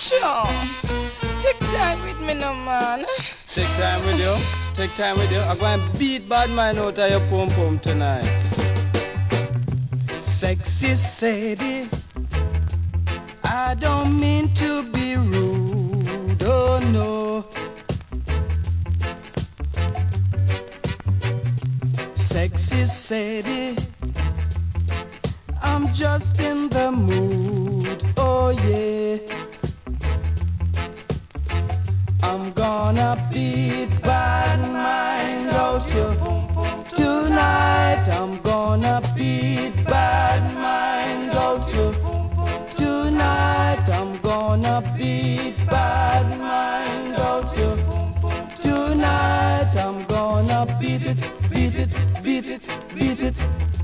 Sure. Take time with me, no man. Take time with you. Take time with you. I'm going to beat bad man out of your pom pom tonight. Sexy Sadie, I don't mean to be rude, oh no. Sexy Sadie, I'm just in the mood, oh yeah. I'm gonna be